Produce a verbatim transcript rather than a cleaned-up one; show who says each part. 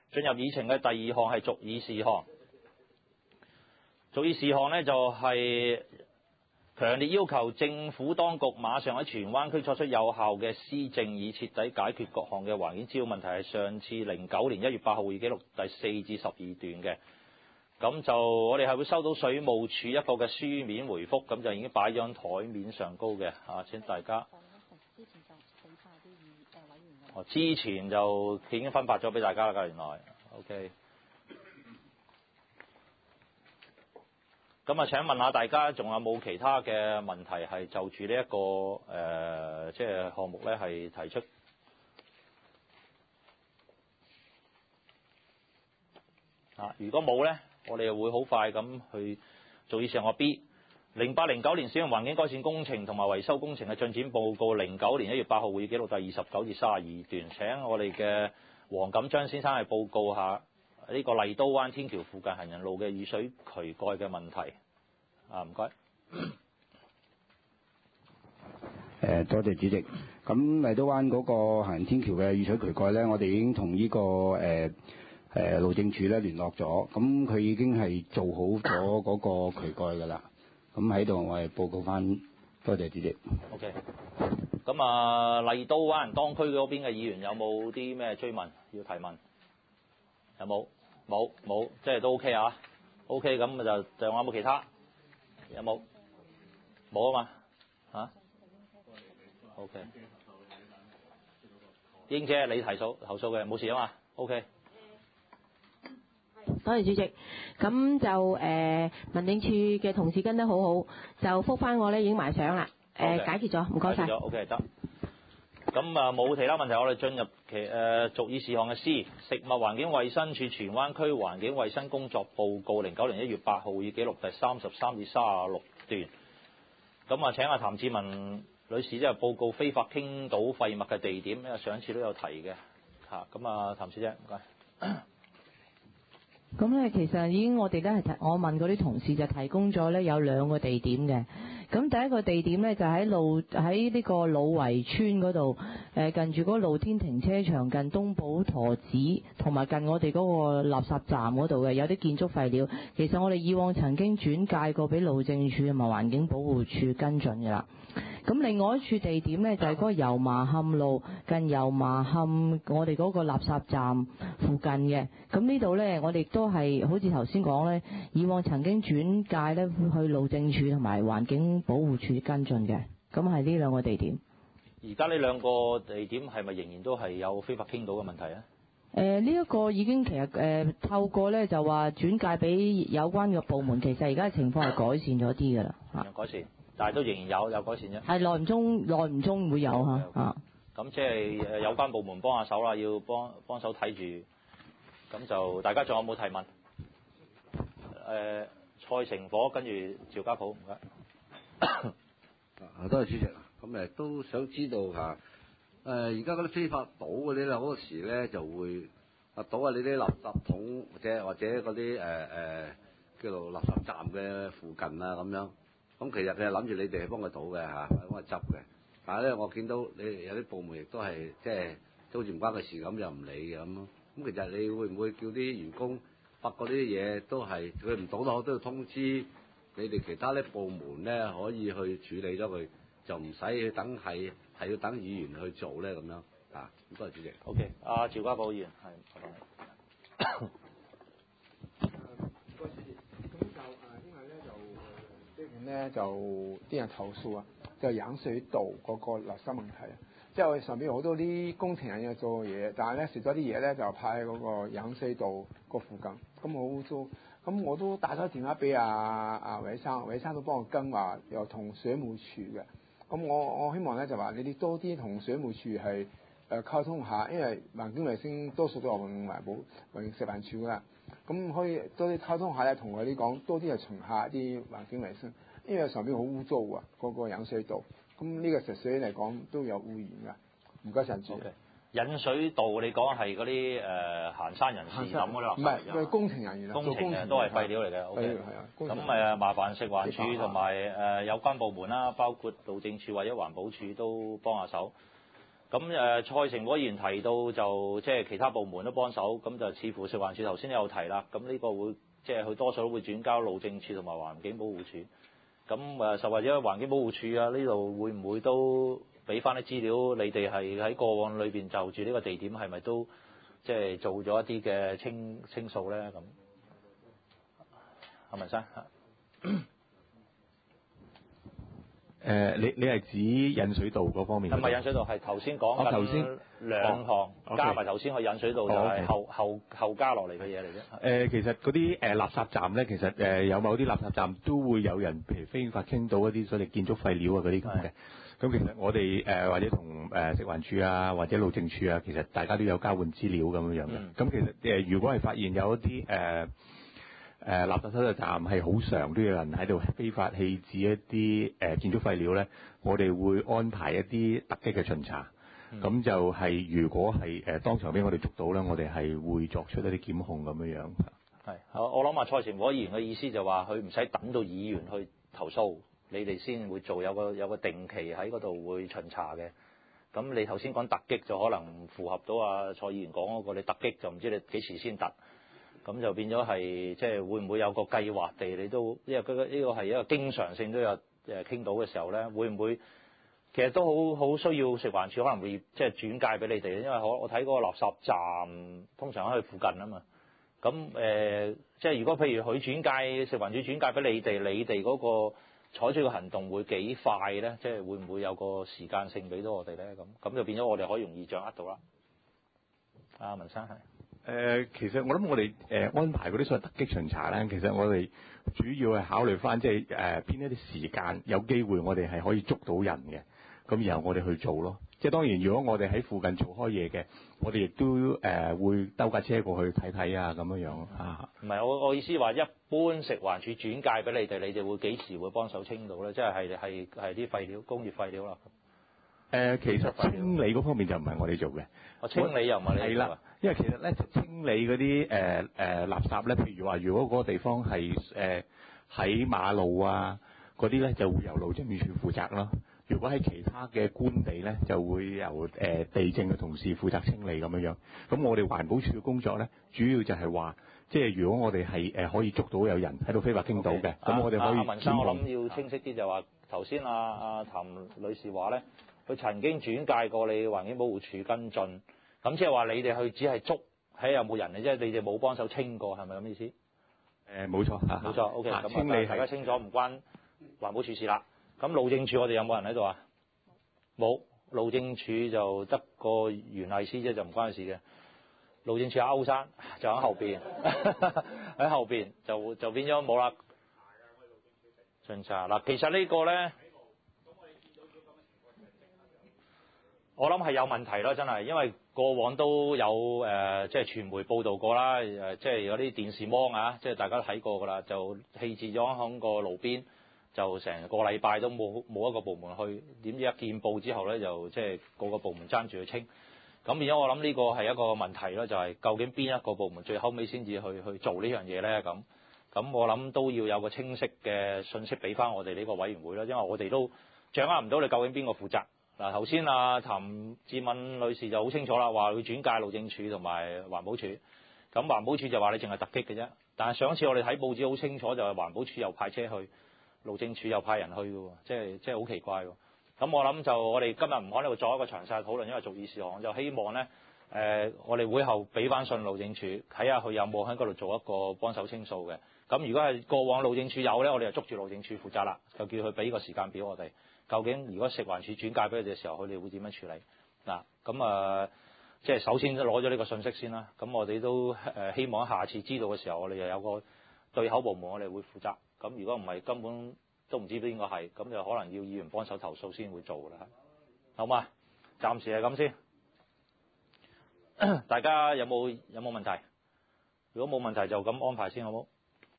Speaker 1: 進入議程嘅第二項係續議事項。續議事項呢，就係強烈要求政府當局馬上喺荃灣區作出有效嘅施政，以徹底解決各項嘅環境滋擾問題。係上次零九年一月八號會議記錄第四至十二段嘅。咁就我哋係會收到水務署一個嘅書面回覆，咁就已經擺咗喺台面上高嘅啊，請大家。哦，之前就已經分發咗俾大家啦，原來 OK。咁啊，請問下大家仲有冇其他嘅問題係就住呢一個誒，即係項目咧係提出？啊，如果冇咧，我哋會好快咁去做以上個 B。零八零九年使用環境改善工程同埋維修工程嘅進展報告，零九年一月八號會議記錄第二十九至三十二段。請我哋嘅黃錦章先生係報告下呢個麗都灣天橋附近行人路嘅雨水渠蓋嘅問題。啊，唔該。
Speaker 2: 誒，多謝主席。咁麗都灣嗰個行人天橋嘅雨水渠蓋咧，我哋已經同呢、這個誒誒、呃、路政署咧聯絡咗，咁佢已經係做好咗嗰個渠蓋㗎啦。咁喺度我係報告翻，多謝主席。
Speaker 1: OK。咁啊，麗都灣當區嗰邊嘅議員有冇啲咩追問要提問？有冇？冇冇，即係都 OK 啊。OK，咁就就有冇其他？有冇？冇啊嘛。嚇、啊、？OK。英姐，你提訴投訴嘅冇事啊嘛 ？OK。
Speaker 3: 多謝主席，咁就誒、呃、民政處嘅同事跟得好好，就覆翻我咧，影埋相啦，誒、呃
Speaker 1: okay.
Speaker 3: 解決咗，唔該晒。
Speaker 1: 解決咗 OK 得。咁啊冇其他問題，我哋進入其誒續議事項嘅 C， 食物環境衞生署荃灣區環境衞生工作報告，零九年一月八號會議記錄第三十三至三十六段。咁啊請阿譚志文女士即係報告非法傾倒廢物嘅地點，因為上一次都有提嘅嚇。咁啊譚小姐唔該。
Speaker 3: 咁咧，其實已經我哋咧係提，我問嗰啲同事就提供咗咧有兩個地點嘅。咁第一個地點咧就喺路喺呢個老圍村嗰度，誒近住嗰個露天停車場，近東寶陀寺，同埋近我哋嗰個垃圾站嗰度嘅，有啲建築廢料。其實我哋以往曾經轉介過俾路政署同埋環境保護署跟進㗎啦。咁另外一處地點咧就係嗰個油麻磡路近油麻磡我哋嗰個垃圾站附近嘅。咁呢度咧我哋都係好似頭先講咧，以往曾經轉介咧去路政署同埋環境保護署跟進嘅。咁係呢兩個地點。
Speaker 1: 而家呢兩個地點係咪仍然都係有非法傾倒嘅問題啊？
Speaker 3: 誒呢一個已經其實誒、呃、透過咧就話轉介俾有關嘅部門，其實而家嘅情況係改善咗啲㗎啦嚇。
Speaker 1: 改善，但係都仍然有有改善啫。
Speaker 3: 係耐唔中耐唔中會有嚇啊。
Speaker 1: 咁即係誒有關部門幫下手啦，要幫幫手睇住。咁就大家仲有冇提問？誒、呃，蔡成火跟住趙家寶，唔該。
Speaker 4: 啊，多謝主席。咁誒都想知道嚇，誒而家嗰啲非法倒嗰啲咧，好多時咧就會啊倒喺你啲垃圾桶或者或者嗰啲誒誒叫做垃圾站嘅附近啊咁樣。咁其實佢係諗住你哋係幫佢倒嘅嚇，幫佢執嘅。但係咧，我見到你有啲部門亦都係即係好似唔關佢事咁，又唔理嘅咁。咁其實你會唔會叫啲員工發覺呢啲嘢都係佢唔倒得好，都要通知你哋其他啲部門咧，可以去處理咗佢，就唔使去等係係要等議員去做咧咁樣啊。咁多謝主席。
Speaker 1: O K， 阿趙家寶議員係，唔該。
Speaker 5: 唔該主席。咁就誒，因為咧就呢邊咧就啲人投訴啊，就引水道嗰個垃圾問題啊。即係我哋上邊有好多啲工程人員做嘢，但係咧食咗啲嘢咧就派喺嗰個引水道個附近，咁好污糟。咁我都打咗電話俾阿阿韋生，韋生都幫我跟話，又同水務署嘅。咁我我希望咧就話你哋多啲同水務署係誒溝通下，因為環境衛生多數都係環環保環食環署㗎啦。咁可以多啲溝通下咧，同佢哋講多啲係巡下啲環境衛生，因為上邊好污糟啊，嗰個引水道。咁呢個食水嚟講都有污染㗎。唔該晒主席。
Speaker 1: 引水道你講係嗰啲誒行山人士抌嗰啲垃圾，
Speaker 5: 唔係佢工程人員啦，
Speaker 1: 工程嘅都係廢料嚟嘅。O K，
Speaker 5: 係啊。
Speaker 1: 咁誒麻煩食環署同埋誒有關部門啦，包括路政署或者環保署都幫下手。 咁誒，蔡成嗰議員提到就即係其他部門都幫手，咁就似乎食環署頭先都有提啦。咁呢個會即係佢多數都會轉交路政署同埋環境保護署。咁誒，受惠者環境保護署啊，呢度會唔會都俾翻啲資料？你哋係喺過往裏邊就住呢個地點係咪都即係做咗一啲嘅清清掃咧？咁阿文生。
Speaker 6: 誒、呃，你你係指引水道嗰方面？
Speaker 1: 唔係引水道，係頭先講緊頭先兩項，
Speaker 6: 哦、
Speaker 1: 加埋頭先去引水道就係後、哦 okay. 後後加落嚟嘅嘢嚟啫。誒、
Speaker 6: 呃，其實嗰啲誒垃圾站咧，其實誒、呃、有某啲垃圾站都會有人，譬如非法傾倒一啲所謂建築廢料啊嗰啲咁嘅。咁其實我哋誒、呃、或者同誒食環署啊，或者路政署啊，其實大家都有交換資料咁樣樣嘅。咁、嗯、其實誒、呃，如果係發現有一啲誒，呃誒、呃、垃圾收集站係好常都有人喺度非法棄置一啲誒、呃、建築廢料咧，我哋會安排一啲突擊嘅巡查，咁、嗯、就係、是、如果係誒、呃、當場俾我哋捉到咧，我哋係會作出一啲檢控咁樣樣。
Speaker 1: 係，我我諗啊，蔡成和議員嘅意思就話，佢唔使等到議員去投訴，你哋先會做，有個有個定期喺嗰度會巡查嘅。咁你頭先講突擊就可能唔符合到啊蔡議員講嗰個，你突擊就唔知你幾時先突。咁就變咗係即係會唔會有個計劃地，你都因為呢個係一個經常性都有誒傾到嘅時候咧，會唔會其實都好好需要食環署可能會即係轉介俾你哋，因為我我睇嗰個垃圾站通常喺佢附近啊嘛。咁誒、呃、即係如果譬如佢轉介食環署轉介俾你哋，你哋嗰個採取嘅行動會幾快咧？即係會唔會有個時間性俾到我哋咧？咁咁就變咗我哋可以容易掌握到啦。阿文生係。
Speaker 6: 誒、呃，其實我諗我哋誒、呃、安排嗰啲所謂突擊巡查咧，其實我哋主要係考慮翻即係誒邊一啲時間有機會我哋係可以捉到人嘅，咁然後我哋去做咯。即係當然，如果我哋喺附近做開嘢嘅，我哋亦都誒、呃、會兜架車過去睇睇啊，咁樣樣啊。
Speaker 1: 唔係，我我意思話，一般食環署轉介俾你哋，你哋會幾時會幫手清到咧？即係係係係啲廢料、工業廢料啦。
Speaker 6: 誒、呃，其實清理嗰方面就唔係我哋做嘅。
Speaker 1: 我清理又唔係你做。係啦，
Speaker 6: 因為其實咧清理嗰啲誒誒垃圾咧，譬如話，如果嗰個地方係誒喺馬路啊嗰啲咧，就會由路政署負責咯。如果喺其他嘅官地咧，就會由誒、呃、地政嘅同事負責清理咁樣樣。咁我哋環保署嘅工作咧，主要就係話，即係如果我哋係誒可以捉到有人喺度非法傾倒嘅，咁、okay. 我哋可以。阿文生，我諗要清晰啲就話，頭先阿阿譚女士話咧。佢曾經轉介過你環境保護署跟進，咁即係話你哋去只係捉睇有冇人嘅啫，你哋冇幫手清過，係咪咁意思？誒、呃，冇錯，冇錯 ，OK，咁清理大家清楚，唔關環保署事啦。咁路政署我哋有冇人喺度啊？冇，路政署就得個袁藝師啫，就唔關事嘅。路政署阿歐生就喺後邊，喺後邊就就變咗冇啦。巡查嗱，其實呢個咧。我諗係有問題咯，真係，因為過往都有誒、呃，即係傳媒報導過啦，誒、呃，即係有啲電視芒啊，即係大家都睇過㗎啦，就棄置咗喺個路邊，就成個禮拜都冇冇一個部門去，點知一見報之後咧，就即係個個部門爭住去清，咁變咗我諗呢個係一個問題咯，就係、是、究竟邊一個部門最後尾先至去去做呢樣嘢咧？咁，咁我諗都要有個清晰嘅信息俾翻我哋呢個委員會啦，因為我哋都掌握唔到你究竟邊個負責。嗱，頭先阿譚志敏女士就好清楚啦，話佢轉介路政署同埋環保署，咁環保署就話你淨係突擊嘅啫。但係上次我哋睇報紙好清楚，就係環保署又派車去，路政署又派人去嘅，即係即係好奇怪喎。咁我諗就我哋今日唔可能做一個詳細嘅討論，因為逐議事項，就希望咧誒、呃，我哋會後俾翻信路政署，睇下佢有冇喺嗰度做一個幫手清掃嘅。咁如果係過往路政署有咧，我哋就捉住路政署負責啦，就叫佢俾個時間表我哋。究竟如果食環署轉介俾佢哋嘅時候，佢哋會點樣處理？嗱，咁啊，即係首先都攞咗呢個信息先啦。咁我哋都誒希望下次知道嘅時候，我哋又有個對口部門，我哋會負責。咁如果唔係，根本都唔知邊個係，咁就可能要議員幫手投訴先會做㗎啦。好嘛，暫時係咁先。大家有冇有冇問題？如果冇問題就咁安排先，好冇？